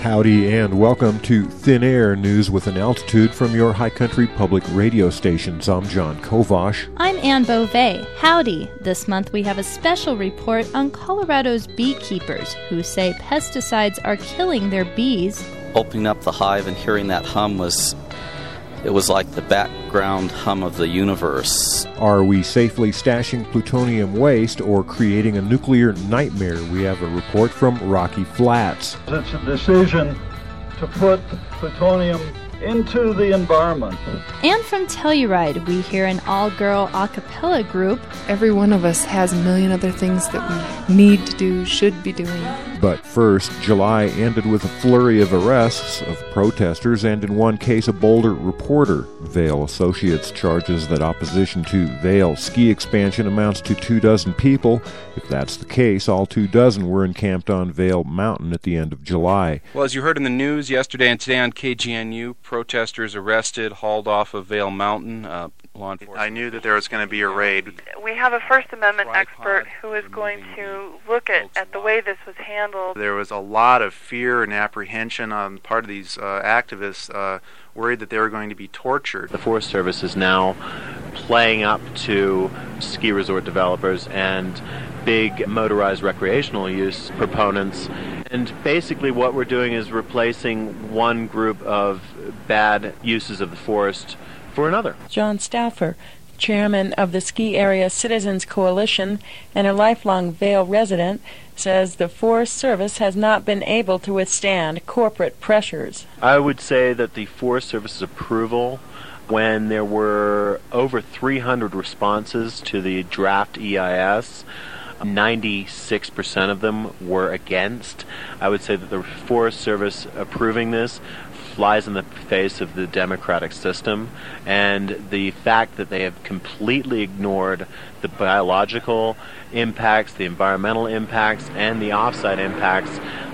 Howdy and welcome to Thin Air News with an Altitude from your High Country Public Radio stations. I'm John Kovash. I'm Ann Beauvais. Howdy. This month we have a special report on Colorado's beekeepers who say pesticides are killing their bees. Opening up the hive and hearing that hum was like the background hum of the universe. Are we safely stashing plutonium waste or creating a nuclear nightmare? We have a report from Rocky Flats. It's a decision to put plutonium into the environment. And from Telluride, we hear an all-girl a cappella group. Every one of us has a million other things that we need to do, should be doing. But first, July ended with a flurry of arrests of protesters and in one case a Boulder reporter. Vail Associates charges that opposition to Vail ski expansion amounts to 24 people. If that's the case, all 24 were encamped on Vail Mountain at the end of July. Well, as you heard in the news yesterday and today on KGNU, protesters arrested, hauled off of Vail Mountain. Law enforcement. I knew that there was going to be a raid. We have a First Amendment expert who is going to look at the way this was handled. There was a lot of fear and apprehension on the part of these activists, worried that they were going to be tortured. The Forest Service is now playing up to ski resort developers and big motorized recreational use proponents. And basically what we're doing is replacing one group of bad uses of the forest for another. John Stauffer, chairman of the Ski Area Citizens Coalition and a lifelong Vail resident, says the Forest Service has not been able to withstand corporate pressures. I would say that the Forest Service's approval, when there were over 300 responses to the draft EIS, 96% of them were against. I would say that the Forest Service approving this flies in the face of the democratic system, and the fact that they have completely ignored the biological impacts, the environmental impacts, and the offsite impacts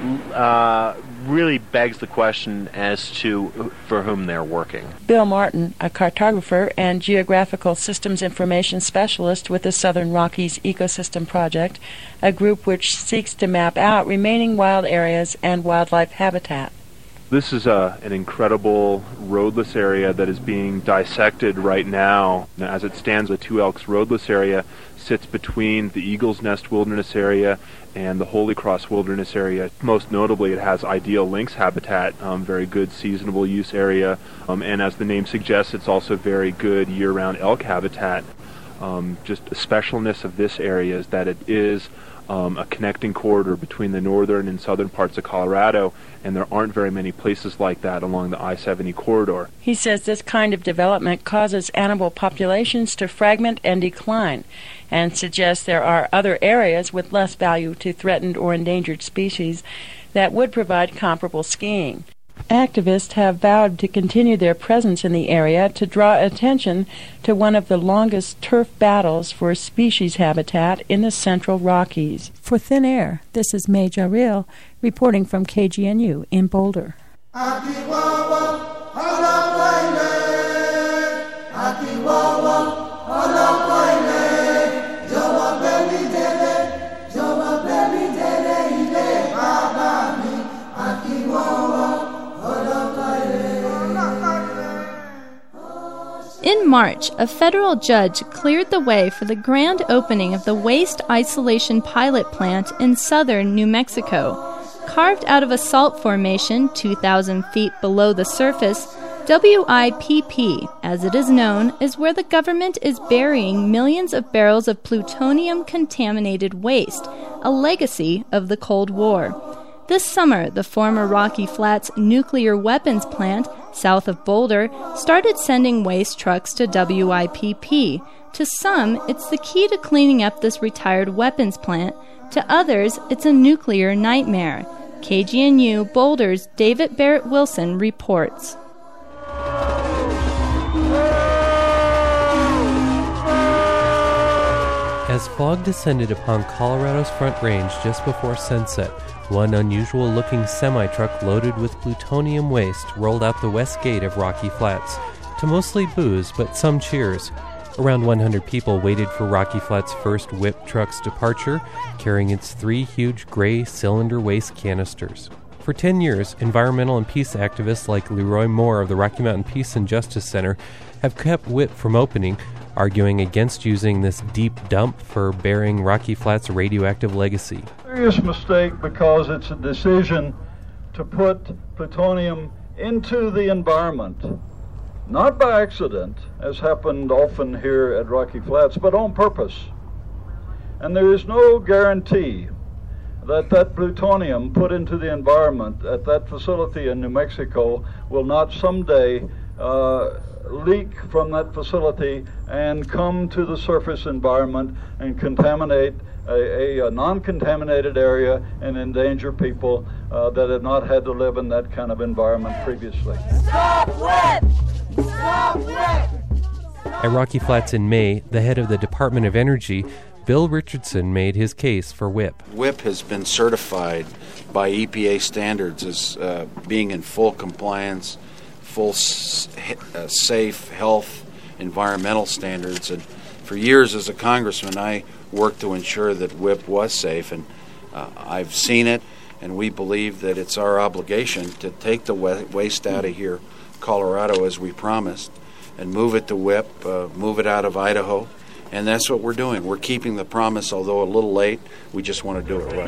really begs the question as to for whom they're working. Bill Martin, a cartographer and geographical systems information specialist with the Southern Rockies Ecosystem Project, a group which seeks to map out remaining wild areas and wildlife habitat. This is an incredible roadless area that is being dissected right now. As it stands, the Two Elks roadless area sits between the Eagle's Nest Wilderness Area and the Holy Cross Wilderness Area. Most notably, it has ideal lynx habitat, very good seasonable use area, and as the name suggests, it's also very good year-round elk habitat. Just the specialness of this area is that it is a connecting corridor between the northern and southern parts of Colorado, and there aren't very many places like that along the I-70 corridor. He says this kind of development causes animal populations to fragment and decline, and suggests there are other areas with less value to threatened or endangered species that would provide comparable skiing. Activists have vowed to continue their presence in the area to draw attention to one of the longest turf battles for species habitat in the Central Rockies. For Thin Air, this is May Jarrell reporting from KGNU in Boulder. In March, a federal judge cleared the way for the grand opening of the Waste Isolation Pilot Plant in southern New Mexico. Carved out of a salt formation 2,000 feet below the surface, WIPP, as it is known, is where the government is burying millions of barrels of plutonium-contaminated waste, a legacy of the Cold War. This summer, the former Rocky Flats nuclear weapons plant, south of Boulder, started sending waste trucks to WIPP. To some, it's the key to cleaning up this retired weapons plant. To others, it's a nuclear nightmare. KGNU Boulder's David Barrett Wilson reports. As fog descended upon Colorado's Front Range just before sunset, one unusual-looking semi-truck loaded with plutonium waste rolled out the west gate of Rocky Flats, to mostly boos, but some cheers. Around 100 people waited for Rocky Flats' first whip truck's departure, carrying its 3 huge gray cylinder waste canisters. For 10 years, environmental and peace activists like Leroy Moore of the Rocky Mountain Peace and Justice Center have kept WIPP from opening, arguing against using this deep dump for burying Rocky Flats' radioactive legacy. Serious mistake because it's a decision to put plutonium into the environment, not by accident, as happened often here at Rocky Flats, but on purpose. And there is no guarantee that that plutonium put into the environment at that facility in New Mexico will not someday leak from that facility and come to the surface environment and contaminate a non-contaminated area and endanger people that have not had to live in that kind of environment previously. Stop WIPP! Stop WIPP! At Rocky Flats in May, the head of the Department of Energy, Bill Richardson, made his case for WIPP. WIPP has been certified by EPA standards as being in full compliance, full safe health, environmental standards. And for years as a congressman, I worked to ensure that WIPP was safe, and I've seen it, and we believe that it's our obligation to take the waste out of here, Colorado, as we promised, and move it to WIPP, move it out of Idaho. And that's what we're doing. We're keeping the promise, although a little late. We just want to do it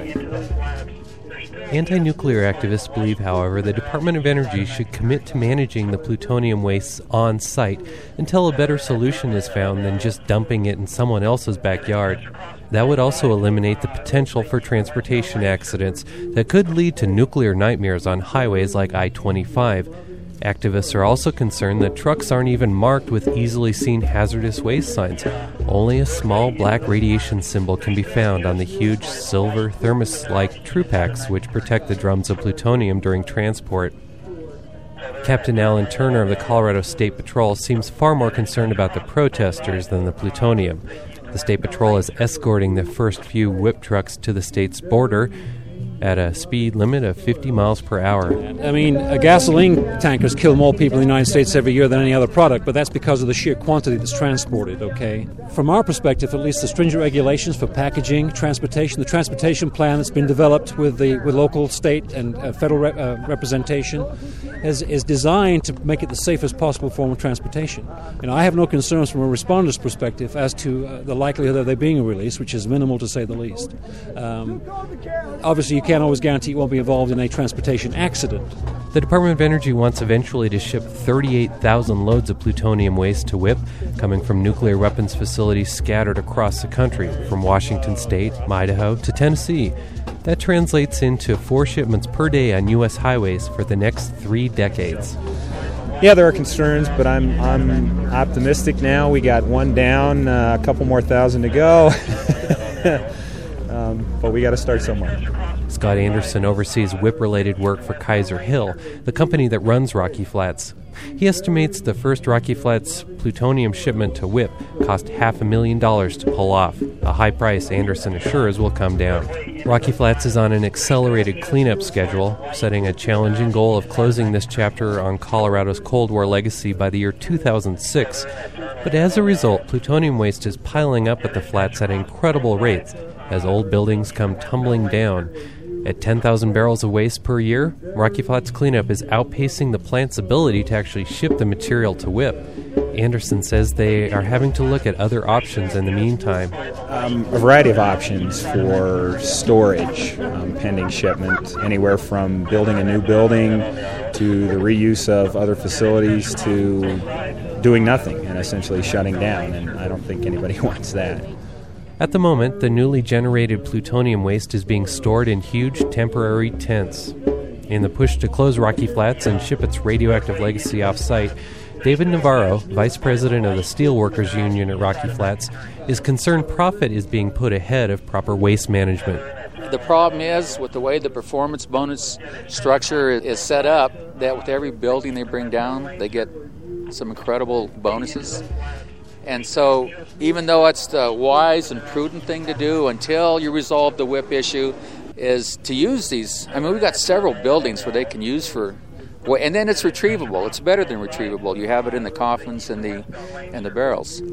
right. Anti-nuclear activists believe, however, the Department of Energy should commit to managing the plutonium wastes on site until a better solution is found than just dumping it in someone else's backyard. That would also eliminate the potential for transportation accidents that could lead to nuclear nightmares on highways like I-25. Activists are also concerned that trucks aren't even marked with easily seen hazardous waste signs. Only a small black radiation symbol can be found on the huge silver thermos-like true packs which protect the drums of plutonium during transport. Captain Alan Turner of the Colorado State Patrol seems far more concerned about the protesters than the plutonium. The State Patrol is escorting the first few WIPP trucks to the state's border at a speed limit of 50 miles per hour. I mean, gasoline tankers kill more people in the United States every year than any other product, but that's because of the sheer quantity that's transported, okay? From our perspective, at least, the stringent regulations for packaging, transportation, the transportation plan that's been developed with local, state, and federal representation is designed to make it the safest possible form of transportation. And I have no concerns from a responder's perspective as to the likelihood of there being a release, which is minimal to say the least. Obviously, you can't always guarantee you won't be involved in a transportation accident. The Department of Energy wants eventually to ship 38,000 loads of plutonium waste to WIPP, coming from nuclear weapons facilities scattered across the country, from Washington State, Idaho, to Tennessee. That translates into 4 shipments per day on U.S. highways for the next 3 decades. Yeah, there are concerns, but I'm optimistic now. We got one down, a couple more thousand to go. But we got to start somewhere. Scott Anderson oversees WIPP-related work for Kaiser Hill, the company that runs Rocky Flats. He estimates the first Rocky Flats plutonium shipment to WIPP cost $500,000 to pull off, a high price Anderson assures will come down. Rocky Flats is on an accelerated cleanup schedule, setting a challenging goal of closing this chapter on Colorado's Cold War legacy by the year 2006. But as a result, plutonium waste is piling up at the flats at incredible rates as old buildings come tumbling down. At 10,000 barrels of waste per year, Rocky Flats cleanup is outpacing the plant's ability to actually ship the material to WIPP. Anderson says they are having to look at other options in the meantime. A variety of options for storage pending shipment, anywhere from building a new building to the reuse of other facilities to doing nothing and essentially shutting down, and I don't think anybody wants that. At the moment, the newly generated plutonium waste is being stored in huge temporary tents. In the push to close Rocky Flats and ship its radioactive legacy off-site, David Navarro, vice president of the Steelworkers Union at Rocky Flats, is concerned profit is being put ahead of proper waste management. The problem is, with the way the performance bonus structure is set up, that with every building they bring down, they get some incredible bonuses. And so, even though it's the wise and prudent thing to do until you resolve the WIPP issue, is to use these. I mean, we've got several buildings where they can use for, and then it's retrievable. It's better than retrievable. You have it in the coffins and the barrels.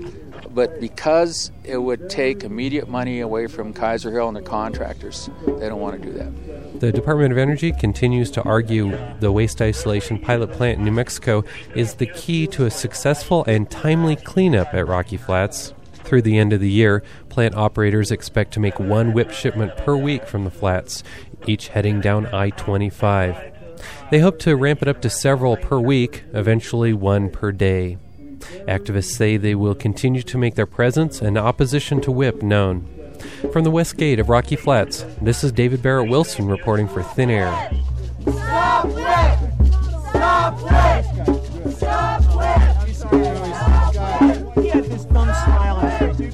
But because it would take immediate money away from Kaiser Hill and the contractors, they don't want to do that. The Department of Energy continues to argue the waste isolation pilot plant in New Mexico is the key to a successful and timely cleanup at Rocky Flats. Through the end of the year, plant operators expect to make one WIP shipment per week from the flats, each heading down I-25. They hope to ramp it up to several per week, eventually one per day. Activists say they will continue to make their presence and opposition to WIP known. From the west gate of Rocky Flats, this is David Barrett Wilson reporting for Thin Air. Stop WIP! Stop WIP! Stop WIP! He had this dumb smile on his face.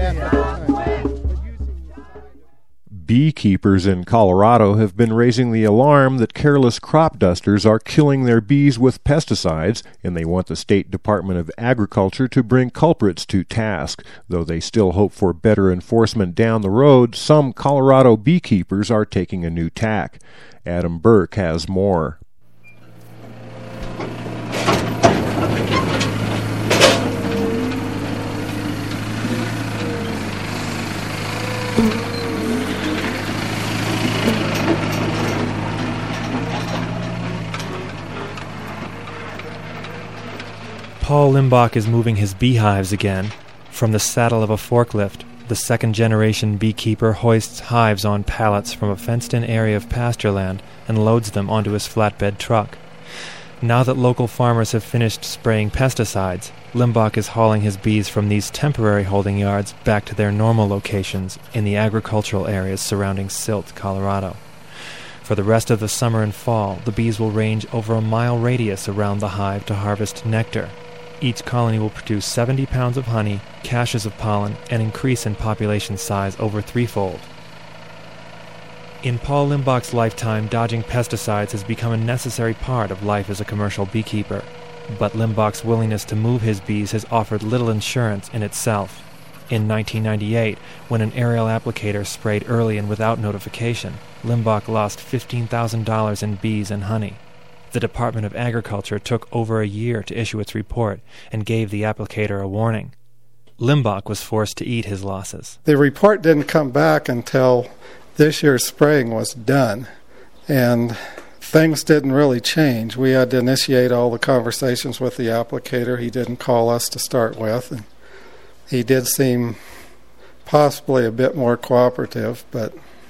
Beekeepers in Colorado have been raising the alarm that careless crop dusters are killing their bees with pesticides, and they want the State Department of Agriculture to bring culprits to task. Though they still hope for better enforcement down the road, some Colorado beekeepers are taking a new tack. Adam Burke has more. Paul Limbach is moving his beehives again. From the saddle of a forklift, the second-generation beekeeper hoists hives on pallets from a fenced-in area of pasture land and loads them onto his flatbed truck. Now that local farmers have finished spraying pesticides, Limbach is hauling his bees from these temporary holding yards back to their normal locations in the agricultural areas surrounding Silt, Colorado. For the rest of the summer and fall, the bees will range over a mile radius around the hive to harvest nectar. Each colony will produce 70 pounds of honey, caches of pollen, and increase in population size over threefold. In Paul Limbach's lifetime, dodging pesticides has become a necessary part of life as a commercial beekeeper. But Limbach's willingness to move his bees has offered little insurance in itself. In 1998, when an aerial applicator sprayed early and without notification, Limbach lost $15,000 in bees and honey. The Department of Agriculture took over a year to issue its report and gave the applicator a warning. Limbach was forced to eat his losses. The report didn't come back until this year's spraying was done, and things didn't really change. We had to initiate all the conversations with the applicator. He didn't call us to start with, and he did seem possibly a bit more cooperative, but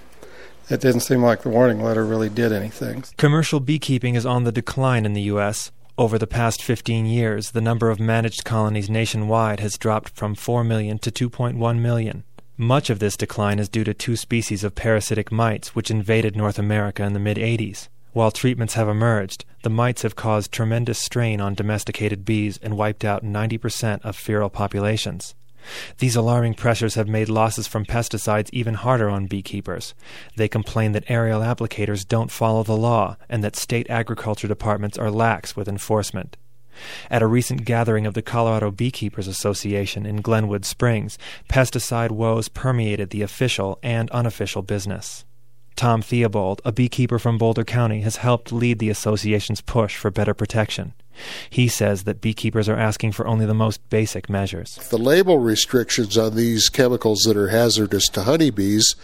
it didn't seem like the warning letter really did anything. Commercial beekeeping is on the decline in the U.S. Over the past 15 years, the number of managed colonies nationwide has dropped from 4 million to 2.1 million. Much of this decline is due to two species of parasitic mites which invaded North America in the mid-'80s. While treatments have emerged, the mites have caused tremendous strain on domesticated bees and wiped out 90% of feral populations. These alarming pressures have made losses from pesticides even harder on beekeepers. They complain that aerial applicators don't follow the law and that state agriculture departments are lax with enforcement. At a recent gathering of the Colorado Beekeepers Association in Glenwood Springs, pesticide woes permeated the official and unofficial business. Tom Theobald, a beekeeper from Boulder County, has helped lead the association's push for better protection. He says that beekeepers are asking for only the most basic measures. The label restrictions on these chemicals that are hazardous to honeybees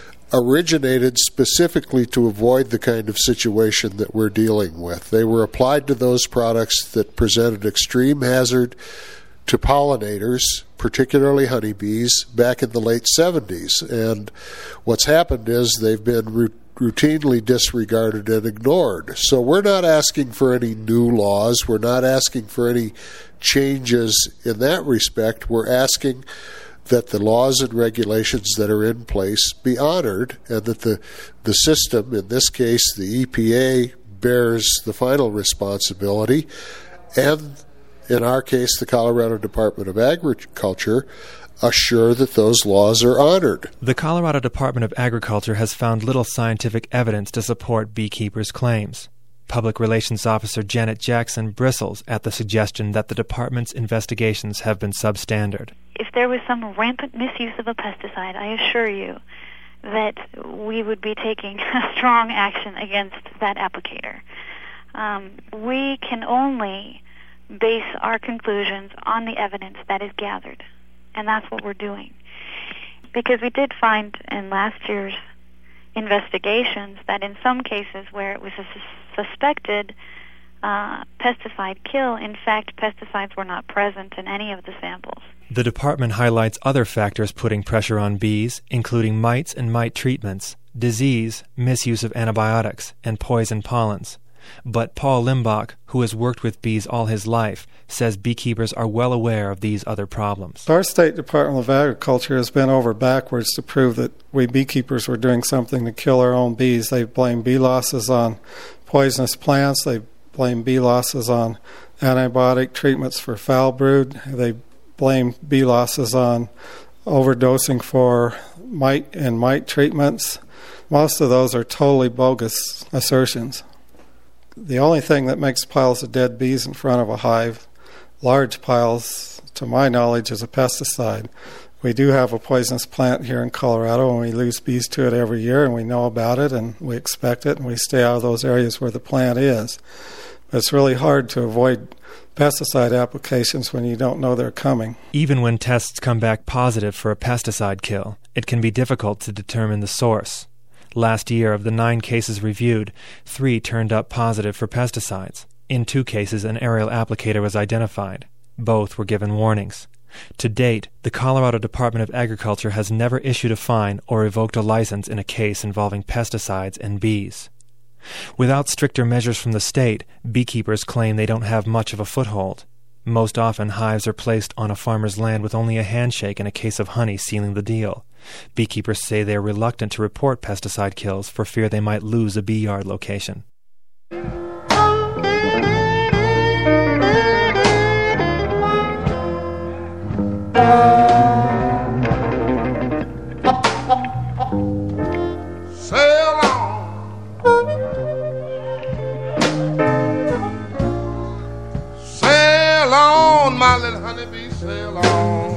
originated specifically to avoid the kind of situation that we're dealing with. They were applied to those products that presented extreme hazard to pollinators, particularly honeybees, back in the late 70s. And what's happened is they've been routinely disregarded and ignored. So we're not asking for any new laws. We're not asking for any changes in that respect. We're asking that the laws and regulations that are in place be honored and that the system, in this case the EPA, bears the final responsibility, and in our case the Colorado Department of Agriculture, assure that those laws are honored. The Colorado Department of Agriculture has found little scientific evidence to support beekeepers' claims. Public Relations Officer Janet Jackson bristles at the suggestion that the department's investigations have been substandard. If there was some rampant misuse of a pesticide, I assure you that we would be taking strong action against that applicator. We can only base our conclusions on the evidence that is gathered. and that's what we're doing. Because we did find in last year's investigations that in some cases where it was a suspected pesticide kill, in fact, pesticides were not present in any of the samples. The department highlights other factors putting pressure on bees, including mites and mite treatments, disease, misuse of antibiotics, and poison pollens. But Paul Limbach, who has worked with bees all his life, says beekeepers are well aware of these other problems. Our State Department of Agriculture has been over backwards to prove that we beekeepers were doing something to kill our own bees. They blame bee losses on poisonous plants. They blame bee losses on antibiotic treatments for foul brood. They blame bee losses on overdosing for mite treatments. Most of those are totally bogus assertions. The only thing that makes piles of dead bees in front of a hive, large piles, to my knowledge, is a pesticide. We do have a poisonous plant here in Colorado, and we lose bees to it every year, and we know about it, and we expect it, and we stay out of those areas where the plant is. But it's really hard to avoid pesticide applications when you don't know they're coming. Even when tests come back positive for a pesticide kill, it can be difficult to determine the source. Last year, of the 9 cases reviewed, 3 turned up positive for pesticides. In 2 cases, an aerial applicator was identified. Both were given warnings. To date, the Colorado Department of Agriculture has never issued a fine or revoked a license in a case involving pesticides and bees. Without stricter measures from the state, beekeepers claim they don't have much of a foothold. Most often, hives are placed on a farmer's land with only a handshake and a case of honey sealing the deal. Beekeepers say they are reluctant to report pesticide kills for fear they might lose a bee yard location. Sail on, sail on, my little honeybee, sail on.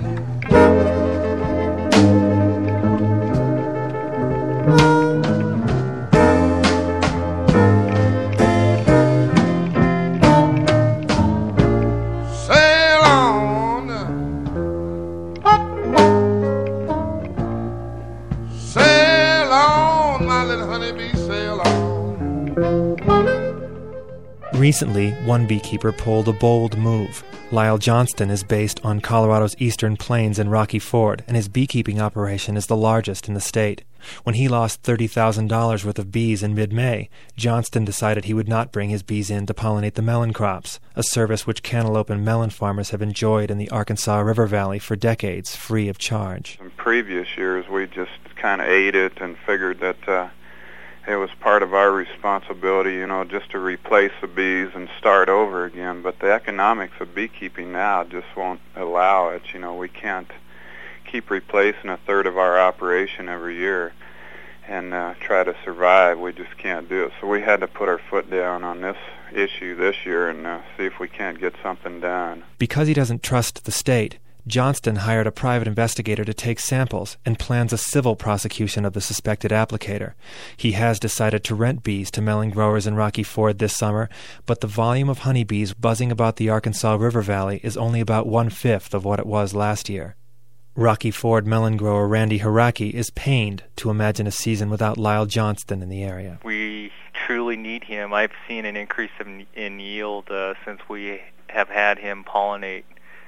Recently, one beekeeper pulled a bold move. Lyle Johnston is based on Colorado's Eastern Plains and Rocky Ford, and his beekeeping operation is the largest in the state. When he lost $30,000 worth of bees in mid-May, Johnston decided he would not bring his bees in to pollinate the melon crops, a service which cantaloupe and melon farmers have enjoyed in the Arkansas River Valley for decades, free of charge. In previous years, we just kind of ate it and figured that it was part of our responsibility, just to replace the bees and start over again. But the economics of beekeeping now just won't allow it. We can't keep replacing a third of our operation every year and try to survive. We just can't do it. So we had to put our foot down on this issue this year and see if we can't get something done. Because he doesn't trust the state, Johnston hired a private investigator to take samples and plans a civil prosecution of the suspected applicator. He has decided to rent bees to melon growers in Rocky Ford this summer, but the volume of honeybees buzzing about the Arkansas River Valley is only about 1/5 of what it was last year. Rocky Ford melon grower Randy Haraki is pained to imagine a season without Lyle Johnston in the area. We truly need him. I've seen an increase in yield since we have had him pollinate.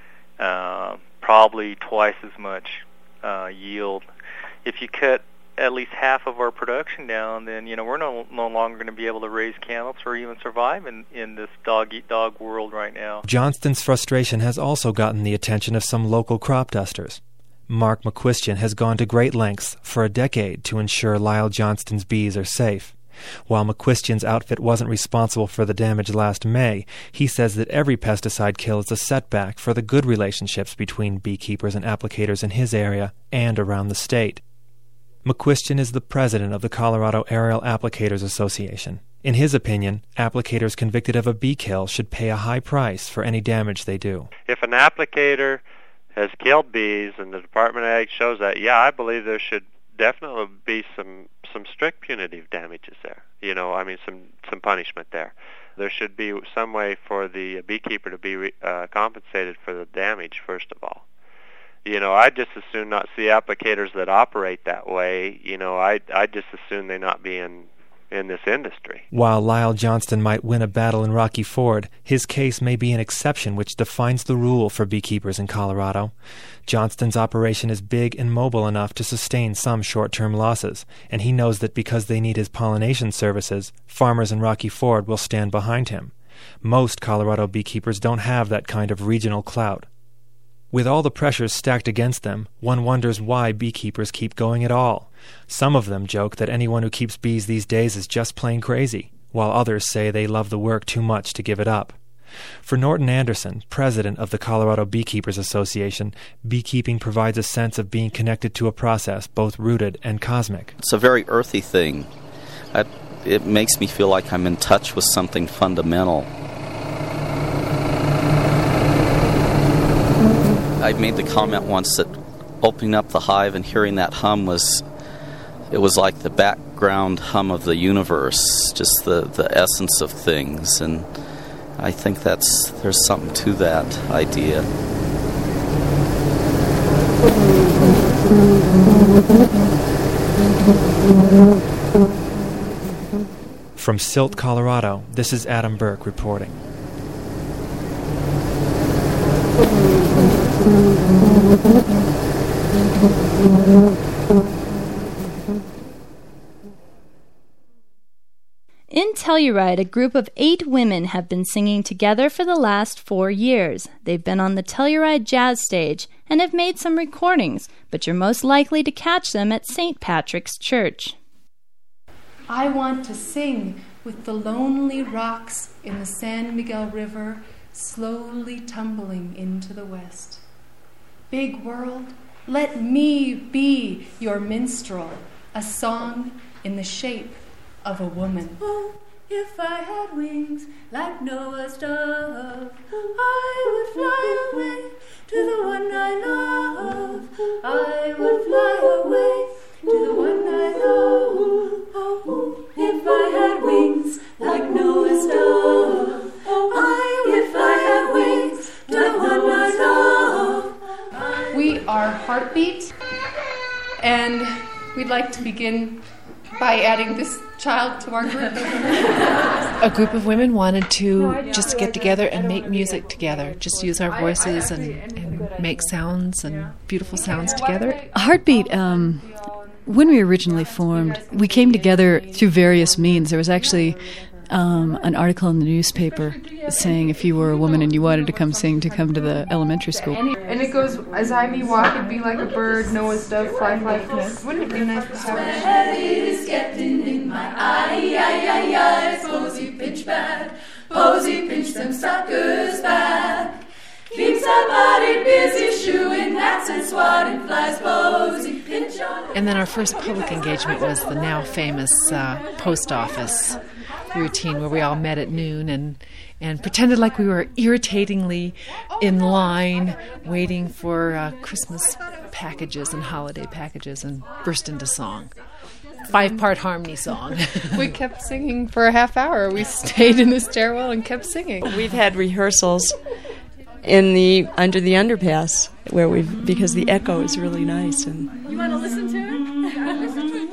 Probably twice as much yield. If you cut at least half of our production down, then we're no longer going to be able to raise cantaloupes or even survive in this dog-eat-dog world right now. Johnston's frustration has also gotten the attention of some local crop dusters. Mark McQuistion has gone to great lengths for a decade to ensure Lyle Johnston's bees are safe. While McQuistion's outfit wasn't responsible for the damage last May, he says that every pesticide kill is a setback for the good relationships between beekeepers and applicators in his area and around the state. McQuistion is the president of the Colorado Aerial Applicators Association. In his opinion, applicators convicted of a bee kill should pay a high price for any damage they do. If an applicator has killed bees and the Department of Ag shows that, I believe there should definitely be some strict punitive damages there. Some punishment there. There should be some way for the beekeeper to be compensated for the damage, first of all. You know, I'd just as soon not see applicators that operate that way. You know, I'd just as soon they not be in this industry. While Lyle Johnston might win a battle in Rocky Ford, his case may be an exception which defines the rule for beekeepers in Colorado. Johnston's operation is big and mobile enough to sustain some short-term losses, and he knows that because they need his pollination services, farmers in Rocky Ford will stand behind him. Most Colorado beekeepers don't have that kind of regional clout. With all the pressures stacked against them, one wonders why beekeepers keep going at all. Some of them joke that anyone who keeps bees these days is just plain crazy, while others say they love the work too much to give it up. For Norton Anderson, president of the Colorado Beekeepers Association, beekeeping provides a sense of being connected to a process both rooted and cosmic. It's a very earthy thing. It makes me feel like I'm in touch with something fundamental. I made the comment once that opening up the hive and hearing that hum was like the background hum of the universe, just the essence of things, and I think there's something to that idea. From Silt, Colorado, this is Adam Burke reporting. In Telluride, a group of 8 women have been singing together for the last 4 years. They've been on the Telluride Jazz Stage and have made some recordings, but you're most likely to catch them at St. Patrick's Church. I want to sing with the lonely rocks in the San Miguel River slowly tumbling into the west. Big world, let me be your minstrel, a song in the shape of a woman. Oh, if I had wings like Noah's dove, I would fly away to the one I love. I would fly away to the one I love. Oh, if I had wings like Noah's dove, if I had wings to the one I love. We are Heartbeat, and we'd like to begin by adding this child to our group. A group of women wanted to just get together and make music together, just use our voices and make sounds and beautiful sounds together. Heartbeat, when we originally formed, we came together through various means. There was actually an article in the newspaper saying if you were a woman and you wanted to come sing, to come to the elementary school. And it goes, as I be walk, it'd be like a bird, Noah's dove, fly, fly, fly. Wouldn't it be nice to have it is getting in my eye, Posy pinch bad, Posy pinch them suckers back. Keeps our body busy shooing gnats and swatting flies, Posy pinch on. And then our first public engagement was the now famous post office routine where we all met at noon and pretended like we were irritatingly in line waiting for Christmas packages and holiday packages and burst into song. 5-part harmony song. We kept singing for a half hour. We stayed in the stairwell and kept singing. We've had rehearsals under the underpass because the echo is really nice. And you want to listen to it? Yeah, listen to it.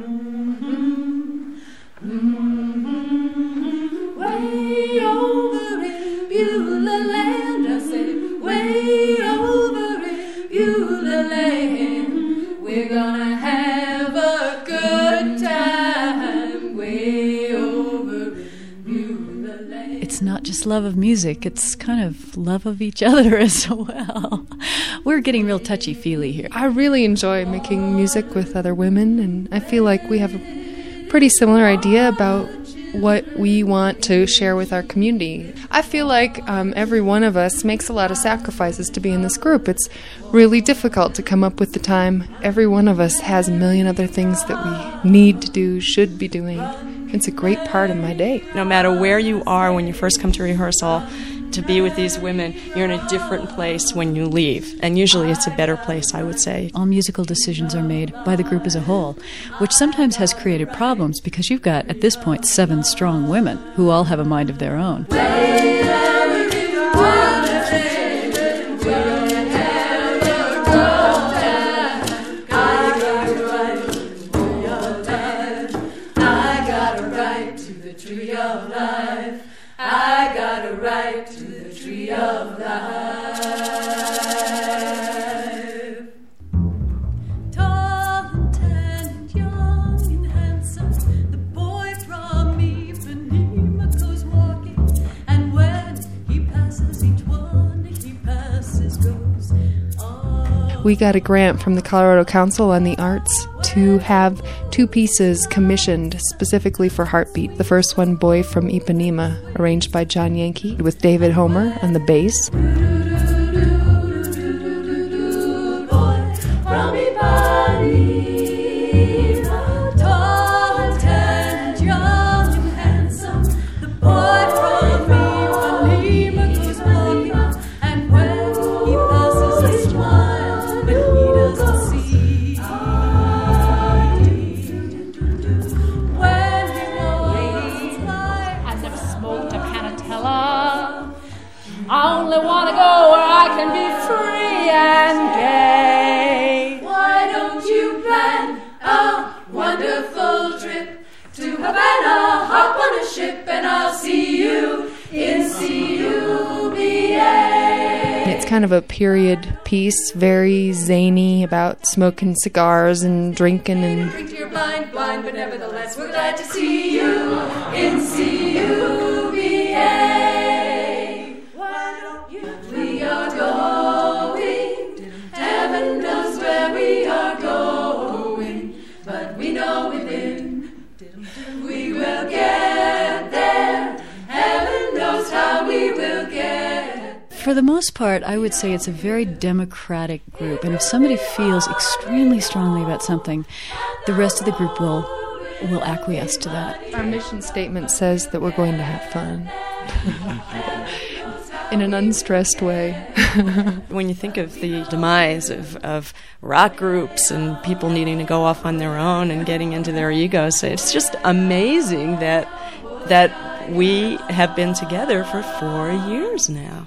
Way over in Beulah Land, I said, way over in Beulah Land, we're gonna have a good time. Way over in Beulah Land. It's not just love of music, it's kind of love of each other as well. We're getting real touchy-feely here. I really enjoy making music with other women, and I feel like we have a pretty similar idea about what we want to share with our community. I feel like every one of us makes a lot of sacrifices to be in this group. It's really difficult to come up with the time. Every one of us has a million other things that we need to do, should be doing. It's a great part of my day. No matter where you are when you first come to rehearsal, to be with these women, you're in a different place when you leave. And usually it's a better place, I would say. All musical decisions are made by the group as a whole, which sometimes has created problems because you've got, at this point, 7 strong women who all have a mind of their own. Way over in Beulah Land, we're gonna have a good right to the tree of life. I got a right to the tree of life. Tall and tan and young and handsome, the boy from Ipanema goes walking, and when he passes, each one he passes goes on. We got a grant from the Colorado Council on the Arts to have 2 pieces commissioned specifically for Heartbeat. The first one, Boy from Ipanema, arranged by John Yankee, with David Homer on the bass. Boy from Ipanema, tall and tan and young and handsome, the boy from Ipanema goes walking, and when he passes he smiles, but he doesn't see. I only want to go where I can be free and gay. Why don't you plan a wonderful trip to Havana? Hop on a ship and I'll see you in CUBA. It's kind of a period piece, very zany, about smoking cigars and drinking and... Drink you're blind, but nevertheless we're glad to see you in CUBA. We are going, heaven knows where we are going, but we know within we will get there. Heaven knows how we will get. For the most part, I would say it's a very democratic group, and if somebody feels extremely strongly about something, the rest of the group will acquiesce to that. Our mission statement says that we're going to have fun. In an unstressed way. When you think of the demise of rock groups and people needing to go off on their own and getting into their egos, it's just amazing that we have been together for 4 years now.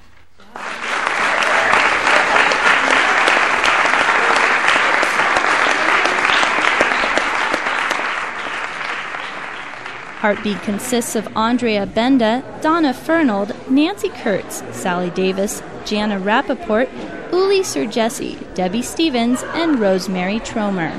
Heartbeat consists of Andrea Benda, Donna Fernald, Nancy Kurtz, Sally Davis, Jana Rappaport, Uli Sergesi, Debbie Stevens, and Rosemary Tromer.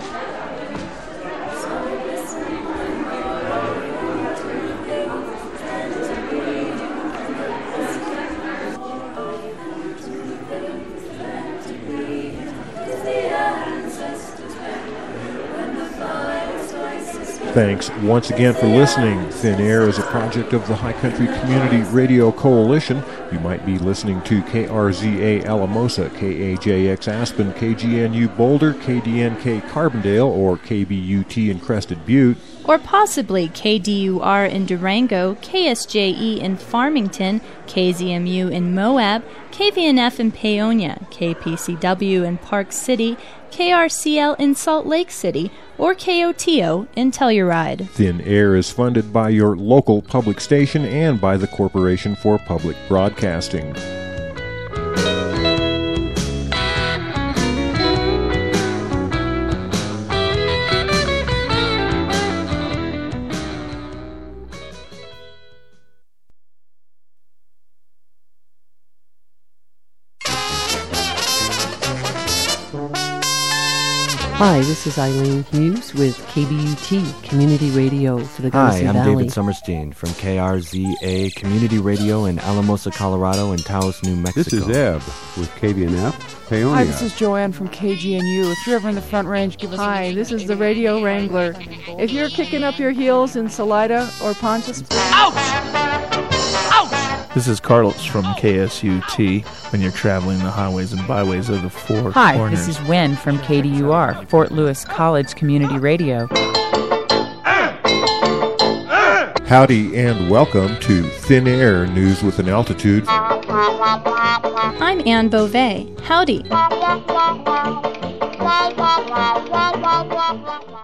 Thanks once again for listening. Thin Air is a project of the High Country Community Radio Coalition. You might be listening to KRZA Alamosa, KAJX Aspen, KGNU Boulder, KDNK Carbondale, or KBUT in Crested Butte. Or possibly KDUR in Durango, KSJE in Farmington, KZMU in Moab, KVNF in Paonia, KPCW in Park City, KRCL in Salt Lake City, or KOTO in Telluride. Thin Air is funded by your local public station and by the Corporation for Public Broadcasting. Hi, this is Eileen Hughes with KBUT Community Radio for the Gunnison Valley. Hi, I'm David Summerstein from KRZA Community Radio in Alamosa, Colorado and Taos, New Mexico. This is Eb with KBNF Paonia. Hi, this is Joanne from KGNU. If you're ever in the Front Range, give us a... Hi, this is the Radio Wrangler. If you're kicking up your heels in Salida or Pontus... Ouch! Ouch! This is Carlos from KSUT when you're traveling the highways and byways of the Four Corners. Hi, this is Wen from KDUR, Fort Lewis College Community Radio. Howdy and welcome to Thin Air News with an Altitude. I'm Ann Beauvais. Howdy.